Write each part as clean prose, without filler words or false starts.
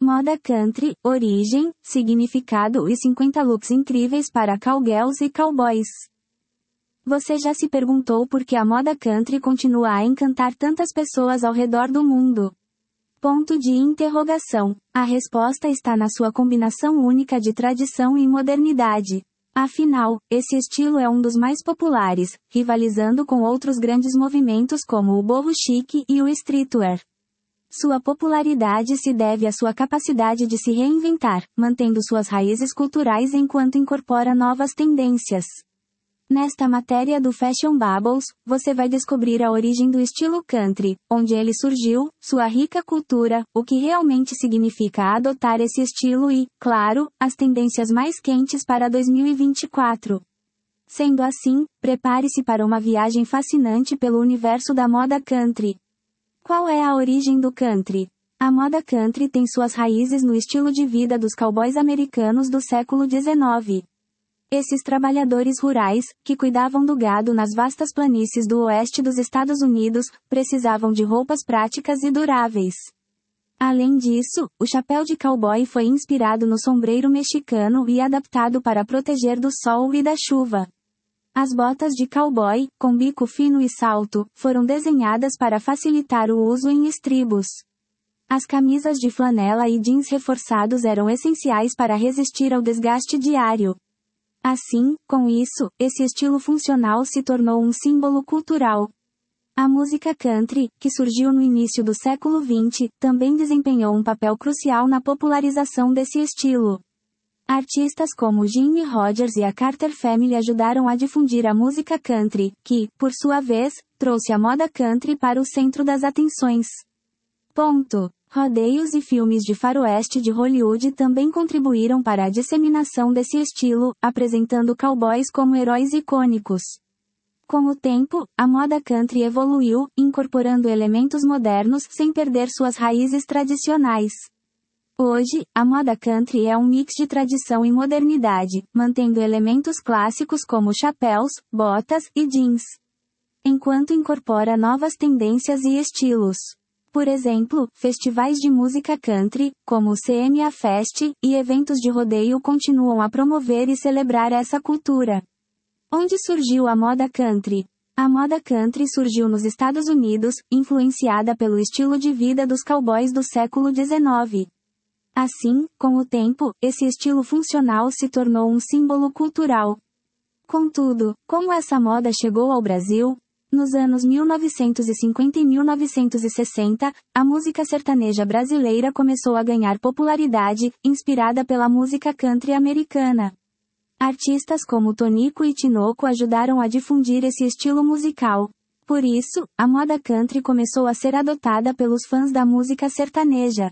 Moda country, origem, significado e 50 looks incríveis para cowgirls e cowboys. Você já se perguntou por que a moda country continua a encantar tantas pessoas ao redor do mundo? Ponto de interrogação. A resposta está na sua combinação única de tradição e modernidade. Afinal, esse estilo é um dos mais populares, rivalizando com outros grandes movimentos como o boho chic e o streetwear. Sua popularidade se deve à sua capacidade de se reinventar, mantendo suas raízes culturais enquanto incorpora novas tendências. Nesta matéria do Fashion Bubbles, você vai descobrir a origem do estilo country, onde ele surgiu, sua rica cultura, o que realmente significa adotar esse estilo e, claro, as tendências mais quentes para 2024. Sendo assim, prepare-se para uma viagem fascinante pelo universo da moda country. Qual é a origem do country? A moda country tem suas raízes no estilo de vida dos cowboys americanos do século XIX. Esses trabalhadores rurais, que cuidavam do gado nas vastas planícies do oeste dos Estados Unidos, precisavam de roupas práticas e duráveis. Além disso, o chapéu de cowboy foi inspirado no sombreiro mexicano e adaptado para proteger do sol e da chuva. As botas de cowboy, com bico fino e salto, foram desenhadas para facilitar o uso em estribos. As camisas de flanela e jeans reforçados eram essenciais para resistir ao desgaste diário. Assim, com isso, esse estilo funcional se tornou um símbolo cultural. A música country, que surgiu no início do século XX, também desempenhou um papel crucial na popularização desse estilo. Artistas como Jimmie Rodgers e a Carter Family ajudaram a difundir a música country, que, por sua vez, trouxe a moda country para o centro das atenções. Rodeios e filmes de faroeste de Hollywood também contribuíram para a disseminação desse estilo, apresentando cowboys como heróis icônicos. Com o tempo, a moda country evoluiu, incorporando elementos modernos sem perder suas raízes tradicionais. Hoje, a moda country é um mix de tradição e modernidade, mantendo elementos clássicos como chapéus, botas e jeans, enquanto incorpora novas tendências e estilos. Por exemplo, festivais de música country, como o CMA Fest, e eventos de rodeio continuam a promover e celebrar essa cultura. Onde surgiu a moda country? A moda country surgiu nos Estados Unidos, influenciada pelo estilo de vida dos cowboys do século XIX. Assim, com o tempo, esse estilo funcional se tornou um símbolo cultural. Contudo, como essa moda chegou ao Brasil? Nos anos 1950 e 1960, a música sertaneja brasileira começou a ganhar popularidade, inspirada pela música country americana. Artistas como Tonico e Tinoco ajudaram a difundir esse estilo musical. Por isso, a moda country começou a ser adotada pelos fãs da música sertaneja.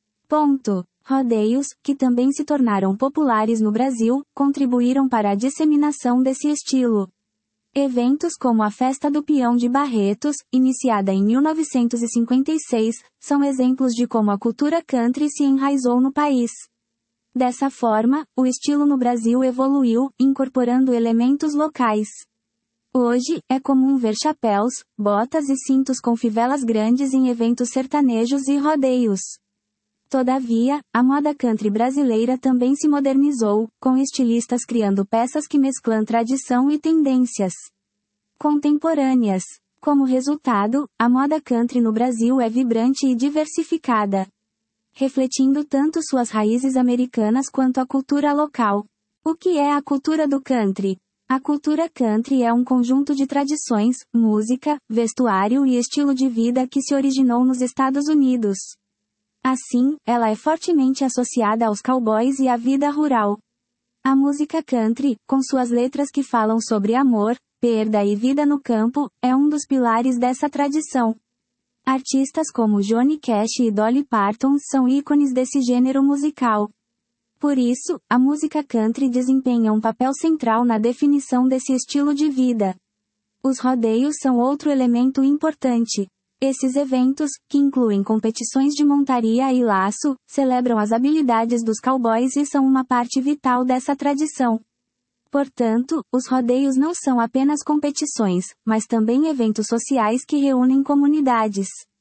Rodeios, que também se tornaram populares no Brasil, contribuíram para a disseminação desse estilo. Eventos como a Festa do Peão de Barretos, iniciada em 1956, são exemplos de como a cultura country se enraizou no país. Dessa forma, o estilo no Brasil evoluiu, incorporando elementos locais. Hoje, é comum ver chapéus, botas e cintos com fivelas grandes em eventos sertanejos e rodeios. Todavia, a moda country brasileira também se modernizou, com estilistas criando peças que mesclam tradição e tendências contemporâneas. Como resultado, a moda country no Brasil é vibrante e diversificada, refletindo tanto suas raízes americanas quanto a cultura local. O que é a cultura do country? A cultura country é um conjunto de tradições, música, vestuário e estilo de vida que se originou nos Estados Unidos. Assim, ela é fortemente associada aos cowboys e à vida rural. A música country, com suas letras que falam sobre amor, perda e vida no campo, é um dos pilares dessa tradição. Artistas como Johnny Cash e Dolly Parton são ícones desse gênero musical. Por isso, a música country desempenha um papel central na definição desse estilo de vida. Os rodeios são outro elemento importante. Esses eventos, que incluem competições de montaria e laço, celebram as habilidades dos cowboys e são uma parte vital dessa tradição. Portanto, os rodeios não são apenas competições, mas também eventos sociais que reúnem comunidades.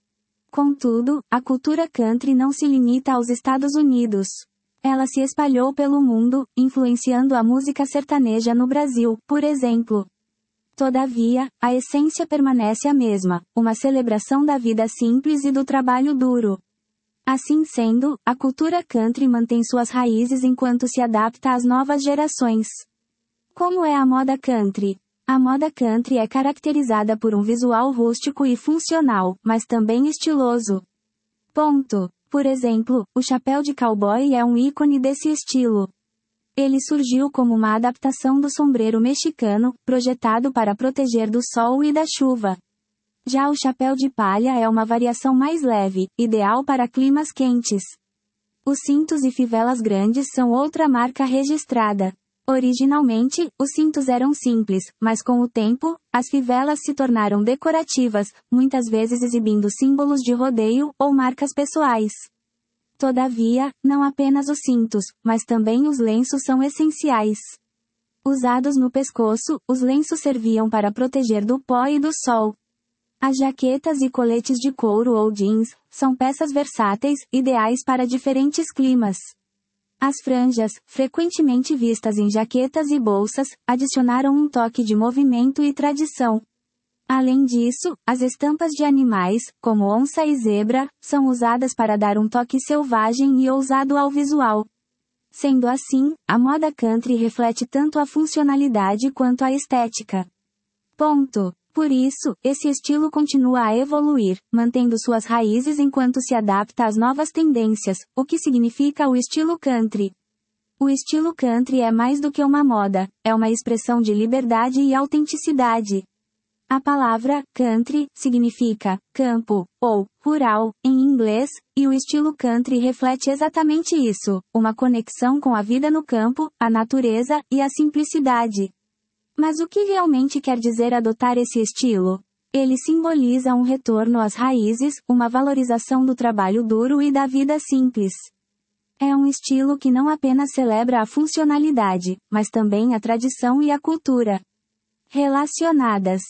Contudo, a cultura country não se limita aos Estados Unidos. Ela se espalhou pelo mundo, influenciando a música sertaneja no Brasil, por exemplo. Todavia, a essência permanece a mesma, uma celebração da vida simples e do trabalho duro. Assim sendo, a cultura country mantém suas raízes enquanto se adapta às novas gerações. Como é a moda country? A moda country é caracterizada por um visual rústico e funcional, mas também estiloso. Ponto. Por exemplo, o chapéu de cowboy é um ícone desse estilo. Ele surgiu como uma adaptação do sombreiro mexicano, projetado para proteger do sol e da chuva. Já o chapéu de palha é uma variação mais leve, ideal para climas quentes. Os cintos e fivelas grandes são outra marca registrada. Originalmente, os cintos eram simples, mas com o tempo, as fivelas se tornaram decorativas, muitas vezes exibindo símbolos de rodeio ou marcas pessoais. Todavia, não apenas os cintos, mas também os lenços são essenciais. Usados no pescoço, os lenços serviam para proteger do pó e do sol. As jaquetas e coletes de couro ou jeans são peças versáteis, ideais para diferentes climas. As franjas, frequentemente vistas em jaquetas e bolsas, adicionaram um toque de movimento e tradição. Além disso, as estampas de animais, como onça e zebra, são usadas para dar um toque selvagem e ousado ao visual. Sendo assim, a moda country reflete tanto a funcionalidade quanto a estética. Ponto. Por isso, esse estilo continua a evoluir, mantendo suas raízes enquanto se adapta às novas tendências, o que significa o estilo country. O estilo country é mais do que uma moda, é uma expressão de liberdade e autenticidade. A palavra country significa campo ou rural em inglês, e o estilo country reflete exatamente isso, uma conexão com a vida no campo, a natureza e a simplicidade. Mas o que realmente quer dizer adotar esse estilo? Ele simboliza um retorno às raízes, uma valorização do trabalho duro e da vida simples. É um estilo que não apenas celebra a funcionalidade, mas também a tradição e a cultura. Relacionadas.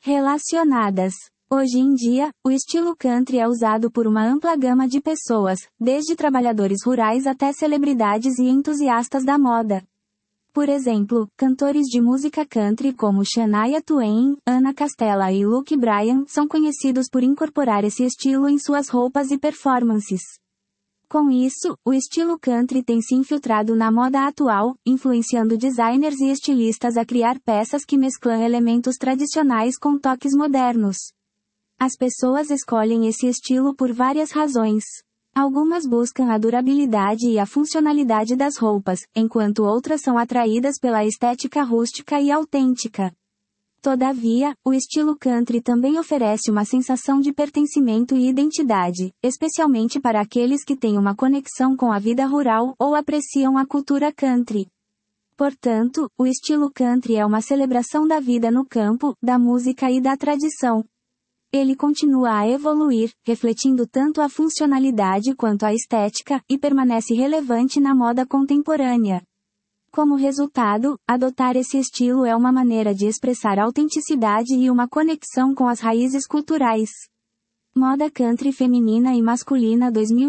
Hoje em dia, o estilo country é usado por uma ampla gama de pessoas, desde trabalhadores rurais até celebridades e entusiastas da moda. Por exemplo, cantores de música country como Shania Twain, Ana Castela e Luke Bryan são conhecidos por incorporar esse estilo em suas roupas e performances. Com isso, o estilo country tem se infiltrado na moda atual, influenciando designers e estilistas a criar peças que mesclam elementos tradicionais com toques modernos. As pessoas escolhem esse estilo por várias razões. Algumas buscam a durabilidade e a funcionalidade das roupas, enquanto outras são atraídas pela estética rústica e autêntica. Todavia, o estilo country também oferece uma sensação de pertencimento e identidade, especialmente para aqueles que têm uma conexão com a vida rural ou apreciam a cultura country. Portanto, o estilo country é uma celebração da vida no campo, da música e da tradição. Ele continua a evoluir, refletindo tanto a funcionalidade quanto a estética, e permanece relevante na moda contemporânea. Como resultado, adotar esse estilo é uma maneira de expressar autenticidade e uma conexão com as raízes culturais. Moda country feminina e masculina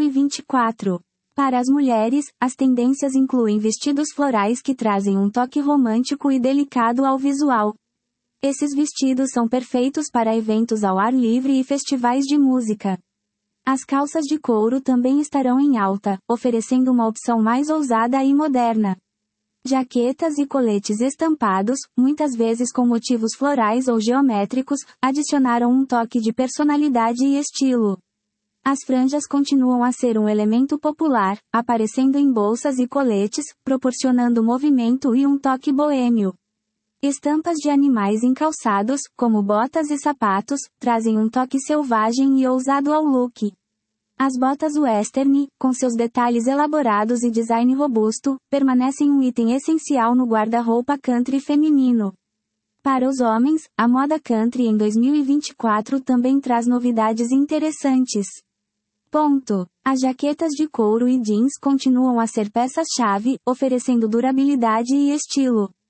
2024. Para as mulheres, as tendências incluem vestidos florais que trazem um toque romântico e delicado ao visual. Esses vestidos são perfeitos para eventos ao ar livre e festivais de música. As calças de couro também estarão em alta, oferecendo uma opção mais ousada e moderna. Jaquetas e coletes estampados, muitas vezes com motivos florais ou geométricos, adicionaram um toque de personalidade e estilo. As franjas continuam a ser um elemento popular, aparecendo em bolsas e coletes, proporcionando movimento e um toque boêmio. Estampas de animais em calçados, como botas e sapatos, trazem um toque selvagem e ousado ao look. As botas western, com seus detalhes elaborados e design robusto, permanecem um item essencial no guarda-roupa country feminino. Para os homens, a moda country em 2024 também traz novidades interessantes. Ponto. As jaquetas de couro e jeans continuam a ser peças-chave, oferecendo durabilidade e estilo.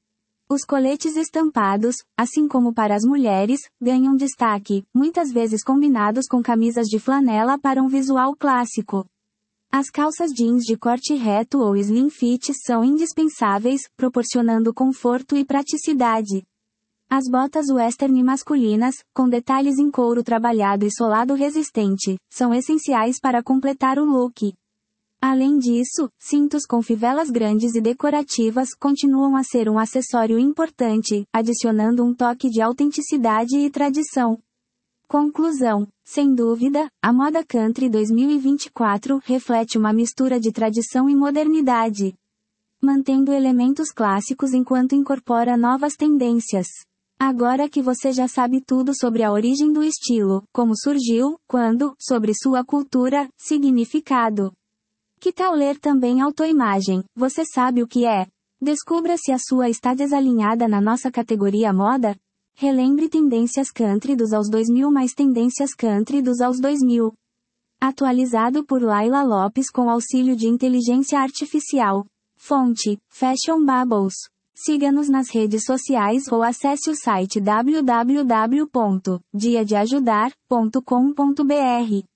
Os coletes estampados, assim como para as mulheres, ganham destaque, muitas vezes combinados com camisas de flanela para um visual clássico. As calças jeans de corte reto ou slim fit são indispensáveis, proporcionando conforto e praticidade. As botas western masculinas, com detalhes em couro trabalhado e solado resistente, são essenciais para completar o look. Além disso, cintos com fivelas grandes e decorativas continuam a ser um acessório importante, adicionando um toque de autenticidade e tradição. Conclusão. Sem dúvida, a moda country 2024 reflete uma mistura de tradição e modernidade, mantendo elementos clássicos enquanto incorpora novas tendências. Agora que você já sabe tudo sobre a origem do estilo, como surgiu, quando, sobre sua cultura, significado. Que tal ler também autoimagem? Você sabe o que é? Descubra se a sua está desalinhada na nossa categoria moda. Relembre tendências country dos aos 2000 mais tendências country dos aos 2000. Atualizado por Laila Lopes com auxílio de inteligência artificial. Fonte: Fashion Bubbles. Siga-nos nas redes sociais ou acesse o site www.diadeajudar.com.br.